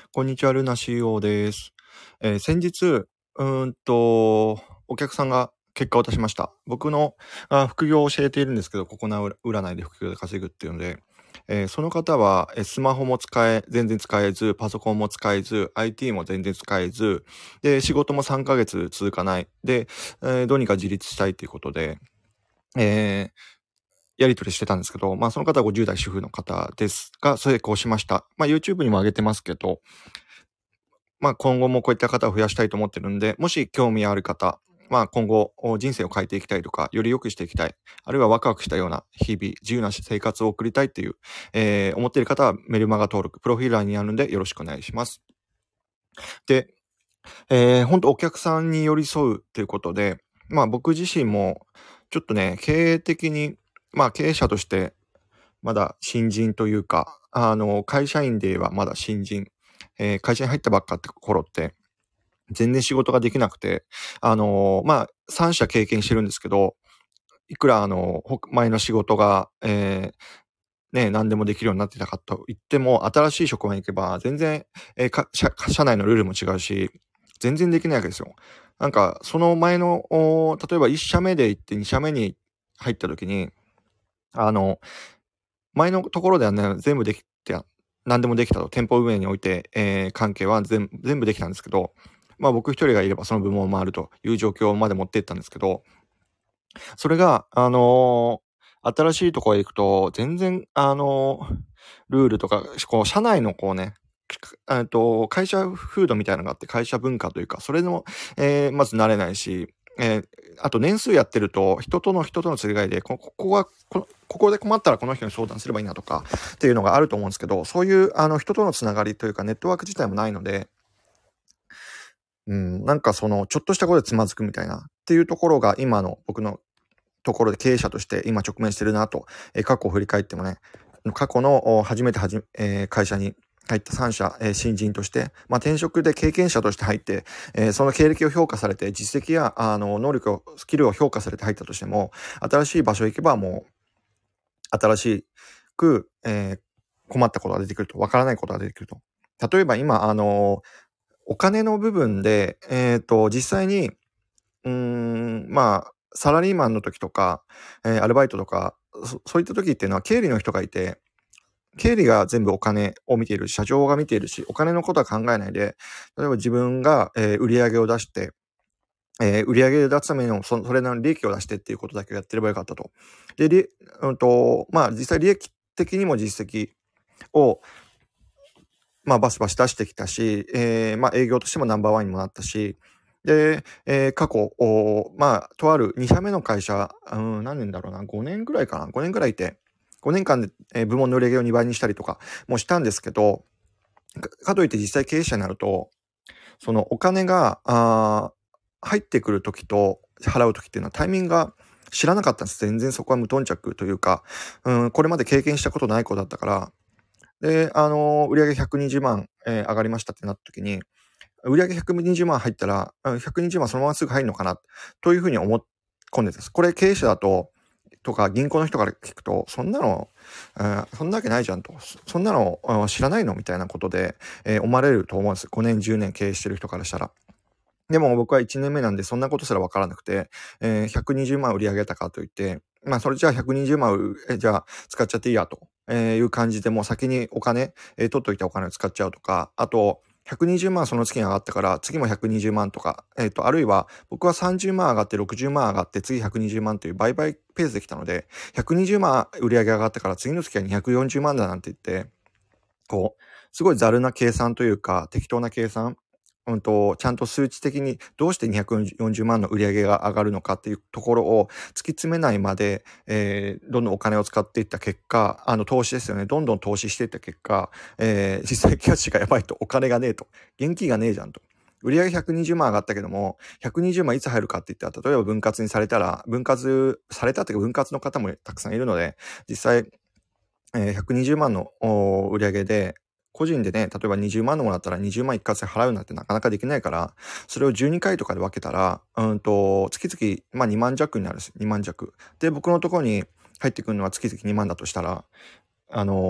こんにちは、ルナ CEO です。先日、お客さんが結果を出しました。僕の副業を教えているんですけど、ここな占いで副業で稼ぐっていうので、その方はスマホも全然使えず、パソコンも使えず、IT も全然使えず、で、仕事も3ヶ月続かない。で、どうにか自立したいということで、えーやり取りしてたんですけど、その方は50代主婦の方ですが、成功しました。YouTube にも上げてますけど、今後もこういった方を増やしたいと思ってるんで、もし興味ある方、今後人生を変えていきたいとか、より良くしていきたい、あるいはワクワクしたような日々、自由な生活を送りたいっていう、思っている方はメルマガ登録、プロフィーラーにあるんでよろしくお願いします。で、本当お客さんに寄り添うということで、僕自身もちょっとね、経営的に、経営者としてまだ新人というか、会社員ではまだ新人、会社に入ったばっかって頃って、全然仕事ができなくて、3社経験してるんですけど、いくら前の仕事が、何でもできるようになってたかと言っても、新しい職場に行けば、全然、社内のルールも違うし、全然できないわけですよ。なんか、その前の、例えば1社目で行って2社目に入った時に、あの、前のところではね、全部できて、何でもできたと。店舗運営において、関係は全部できたんですけど、僕一人がいればその部門を回るという状況まで持っていったんですけど、それが、新しいところへ行くと、全然、ルールとか、社内の会社風土みたいなのがあって、会社文化というか、それも、まず慣れないし、あと年数やってると、人との釣り合いで、ここで困ったらこの人に相談すればいいなとか、っていうのがあると思うんですけど、そういう、人とのつながりというか、ネットワーク自体もないので、なんかちょっとしたことでつまずくみたいな、っていうところが今の僕のところで経営者として今直面してるなと、過去を振り返ってもね、過去の初めて会社に入った3社、新人として、転職で経験者として入って、その経歴を評価されて、実績や能力スキルを評価されて入ったとしても、新しい場所行けばもう、新しく、困ったことが出てくると、わからないことが出てくると。例えば今、お金の部分で、実際に、サラリーマンの時とか、アルバイトとか、そういった時っていうのは経理の人がいて、経理が全部お金を見ている、社長が見ているし、お金のことは考えないで、例えば自分が、売り上げを出して、売り上げを出すためのそれなりの利益を出してっていうことだけやってればよかったと。で、実際利益的にも実績を、バシバシ出してきたし、営業としてもナンバーワンにもなったし、で、過去、とある2社目の会社、何年だろうな、5年ぐらいかな、5年ぐらいいて、5年間で、部門の売り上げを2倍にしたりとかもしたんですけど、かといって実際経営者になると、そのお金が、入ってくるときと払うときっていうのはタイミングが知らなかったんです。全然そこは無頓着というか、これまで経験したことない子だったから、で、売上120万、上がりましたってなった時に、売上120万入ったら、120万そのまますぐ入るのかな、というふうに思っ込んでたんです。これ経営者だと、とか銀行の人から聞くと、そんなの、そんなわけないじゃんと。そんなの知らないのみたいなことで、思われると思うんです。5年、10年経営してる人からしたら。でも僕は1年目なんでそんなことすらわからなくて、120万売り上げたかといって、それじゃあ120万じゃあ使っちゃっていいやと、いう感じでもう先にお金、取っといたお金を使っちゃうとか、あと、120万その月に上がったから次も120万とか、あるいは僕は30万上がって60万上がって次120万という倍々ペースできたので、120万売り上げ上がったから次の月は240万だなんて言って、すごいざるな計算というか適当な計算、ちゃんと数値的にどうして240万の売り上げが上がるのかっていうところを突き詰めないまで、どんどんお金を使っていった結果、投資ですよね。どんどん投資していった結果、実際キャッシュがやばいと、お金がねえと、現金がねえじゃんと。売上120万上がったけども、120万いつ入るかって言ったら、例えば分割にされたら、分割されたっていうか分割の方もたくさんいるので、実際、120万の売上で、個人でね、例えば20万のもらったら20万一括で払うなんてなかなかできないから、それを12回とかで分けたら、月々、2万弱になるんです。2万弱。で、僕のところに入ってくるのは月々2万だとしたら、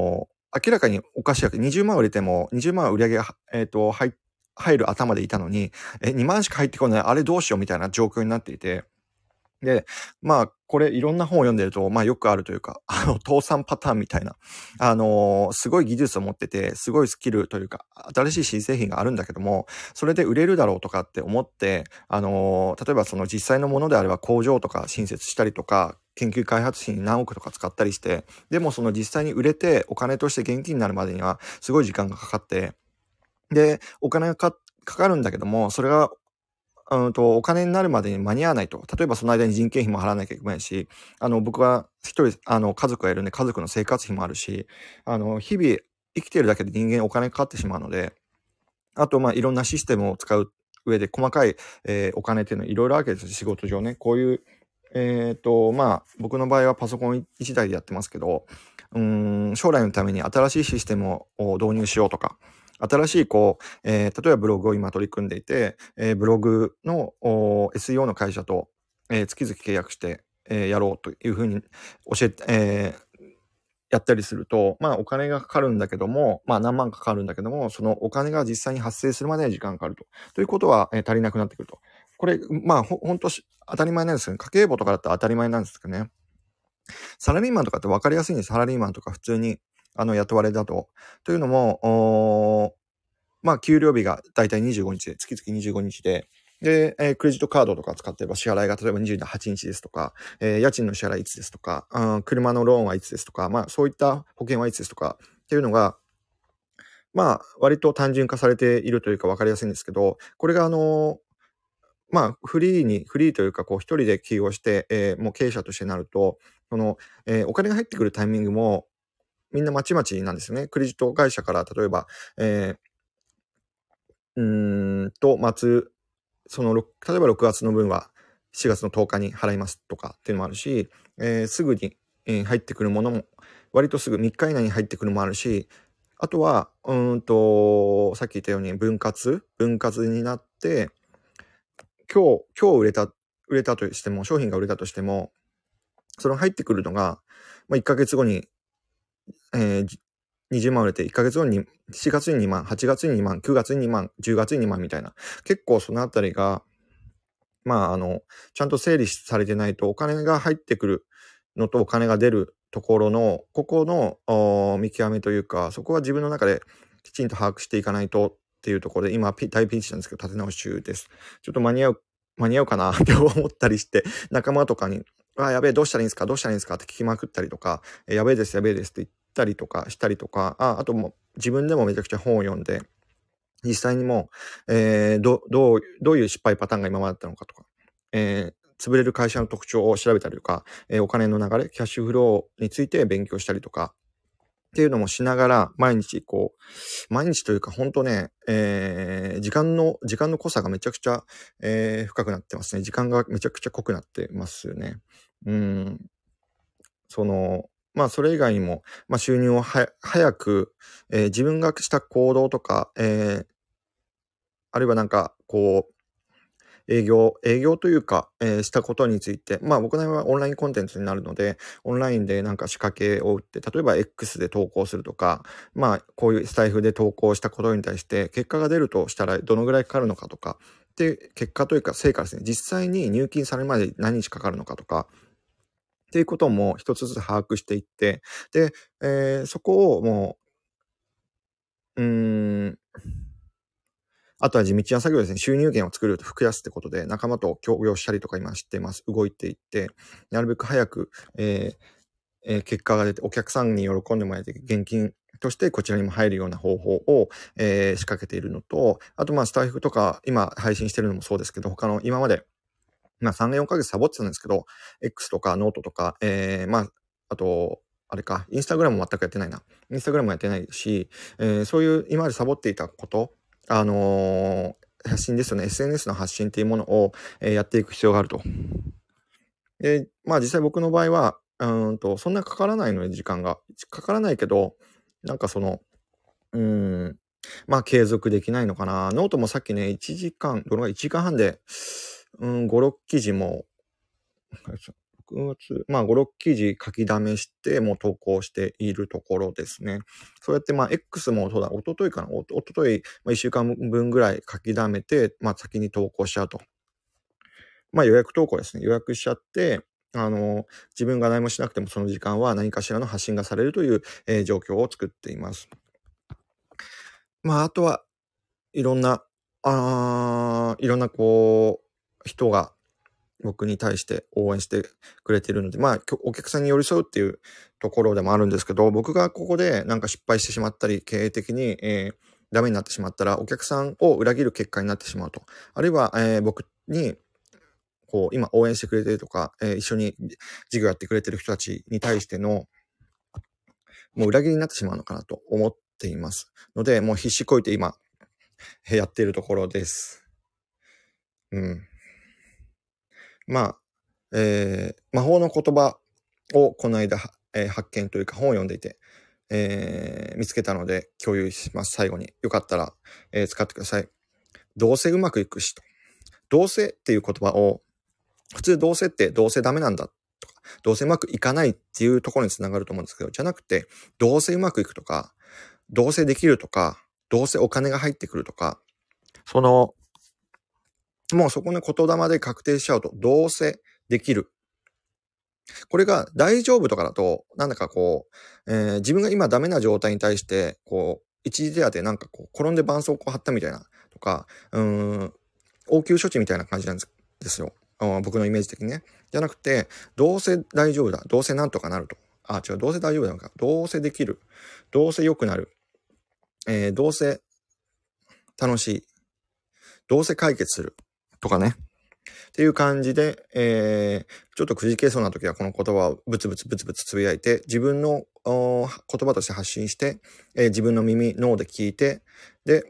明らかにおかしいわけ。20万売れても、20万売り上げが、入る頭でいたのに、2万しか入ってこない、あれどうしようみたいな状況になっていて、で、これいろんな本を読んでると、よくあるというか、倒産パターンみたいな、すごい技術を持ってて、すごいスキルというか、新しい新製品があるんだけども、それで売れるだろうとかって思って、例えばその実際のものであれば工場とか新設したりとか、研究開発費に何億とか使ったりして、でもその実際に売れてお金として現金になるまでにはすごい時間がかかって、で、お金がかかるんだけども、それがお金になるまでに間に合わないと。例えばその間に人件費も払わなきゃいけないし、僕は一人、家族がいるんで家族の生活費もあるし、日々生きてるだけで人間お金かかってしまうので、あと、いろんなシステムを使う上で細かい、お金っていうのはいろいろあるわけですよ。仕事上ね。こういう、僕の場合はパソコン1台でやってますけど、将来のために新しいシステムを導入しようとか、新しい例えばブログを今取り組んでいて、ブログのSEO の会社と、月々契約して、やろうというふうに教えて、やったりすると、お金がかかるんだけども、何万かかるんだけども、そのお金が実際に発生するまでに時間がかかると。ということは、足りなくなってくると。これ、本当当たり前なんですけど、家計簿とかだったら当たり前なんですけどね。サラリーマンとかって分かりやすいんです。サラリーマンとか普通に、雇われだと。というのも、給料日がだいたい25日で、月々25日で、で、クレジットカードとか使ってれば支払いが例えば28日ですとか、家賃の支払いいつですとか、車のローンはいつですとか、そういった保険はいつですとかっていうのが、割と単純化されているというか分かりやすいんですけど、これがフリーというか、一人で起業して、もう経営者としてなると、お金が入ってくるタイミングも、みんなまちまちなんですよね。クレジット会社から、例えば、例えば6月の分は4月の10日に払いますとかっていうのもあるし、すぐに、入ってくるものも、割とすぐ3日以内に入ってくるのもあるし、あとは、さっき言ったように分割になって、今日売れたとしても、商品が売れたとしても、その入ってくるのが、1ヶ月後に、20万売れて、1ヶ月後に、7月に2万、8月に2万、9月に2万、10月に2万みたいな。結構そのあたりが、ちゃんと整理されてないと、お金が入ってくるのとお金が出るところの、ここの見極めというか、そこは自分の中できちんと把握していかないとっていうところで、今大ピンチなんですけど、立て直し中です。ちょっと間に合うかなって思ったりして、仲間とかに、やべえ、どうしたらいいんですかって聞きまくったりとか、やべえですって言ったりとかしたりとか、あとも自分でもめちゃくちゃ本を読んで、実際にもう、どういう失敗パターンが今までだったのかとか、潰れる会社の特徴を調べたりとか、お金の流れ、キャッシュフローについて勉強したりとか、っていうのもしながら、毎日というか本当ね、時間の濃さがめちゃくちゃ、深くなってますね。時間がめちゃくちゃ濃くなってますね。それ以外にも、収入を早く、自分がした行動とか、あるいは営業というか、したことについて、僕の場合はオンラインコンテンツになるので、オンラインで仕掛けを打って、例えば X で投稿するとか、こういうスタイフで投稿したことに対して、結果が出るとしたらどのぐらいかかるのかとか、で、結果というか成果ですね、実際に入金されるまで何日かかるのかとか、っていうことも一つずつ把握していって、で、そこをもう、あとは地道な作業ですね。収入源を作ると増やすってことで、仲間と協業したりとか今してます。動いていって、なるべく早く、結果が出て、お客さんに喜んでもらえて、現金としてこちらにも入るような方法を、仕掛けているのと、あとスタイフとか今配信してるのもそうですけど、他の今まで、3年4ヶ月サボってたんですけど、X とかノートとか、あと、あれか、インスタグラムも全くやってないな。インスタグラムもやってないし、そういう今までサボっていたこと、発信ですよね。SNS の発信っていうものを、やっていく必要があると。実際僕の場合は、そんなかからないので、時間が。かからないけど、継続できないのかな。ノートもさっきね、1時間半で、5、6記事も、 6月、まあ5、6記事書き溜めして、もう投稿しているところですね。そうやってまあ X もそうだ、一昨日かな、一昨日、まあ1週間分ぐらい書き溜めて、まあ先に投稿しちゃうと。まあ予約投稿ですね。予約しちゃって、自分が何もしなくてもその時間は何かしらの発信がされるという、状況を作っています。まああとはいろんな、こう、人が僕に対して応援してくれているので、まあ、お客さんに寄り添うっていうところでもあるんですけど、僕がここでなんか失敗してしまったり、経営的に、ダメになってしまったら、お客さんを裏切る結果になってしまうと。あるいは、僕に、こう、今応援してくれてるとか、一緒に事業やってくれてる人たちに対しての、もう裏切りになってしまうのかなと思っています。ので、もう必死こいて今、やっているところです。うん。まあ、魔法の言葉をこの間、発見というか本を読んでいて、見つけたので共有します。最後に。よかったら、使ってください。どうせうまくいくしと。どうせっていう言葉を、普通どうせってどうせダメなんだとか、どうせうまくいかないっていうところにつながると思うんですけど、じゃなくて、どうせうまくいくとか、どうせできるとか、どうせお金が入ってくるとか、もうそこの言霊で確定しちゃうと、どうせできる。これが大丈夫とかだと、なんだかこう、自分が今ダメな状態に対して、こう、一時手当でなんかこう、転んで絆創膏貼ったみたいな、とか、応急処置みたいな感じなんですよ。僕のイメージ的にね。じゃなくて、どうせ大丈夫だ。どうせなんとかなると。違う、どうせ大丈夫だのか。どうせできる。どうせ良くなる。どうせ楽しい。どうせ解決する。とかね。っていう感じで、ちょっとくじけそうな時はこの言葉をブツブツつぶやいて、自分の言葉として発信して、自分の脳で聞いて、で、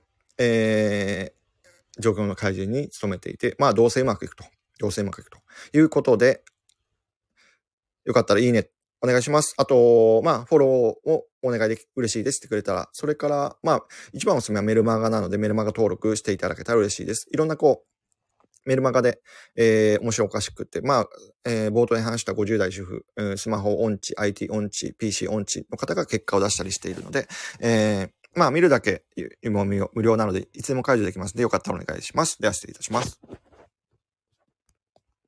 状況の改善に努めていて、まあどうせうまくいくと。どうせうまくいくということで、よかったらいいねお願いします。あと、まあフォローをお願いで嬉しいですってくれたら、それから、まあ一番おすすめはメルマガなのでメルマガ登録していただけたら嬉しいです。いろんなメルマガで、面白おかしくって、まあ、冒頭に話した50代主婦、スマホ音痴、IT 音痴、PC 音痴の方が結果を出したりしているので、まあ、見るだけ無料なので、いつでも解除できますので、よかったらお願いします。では、失礼いたします。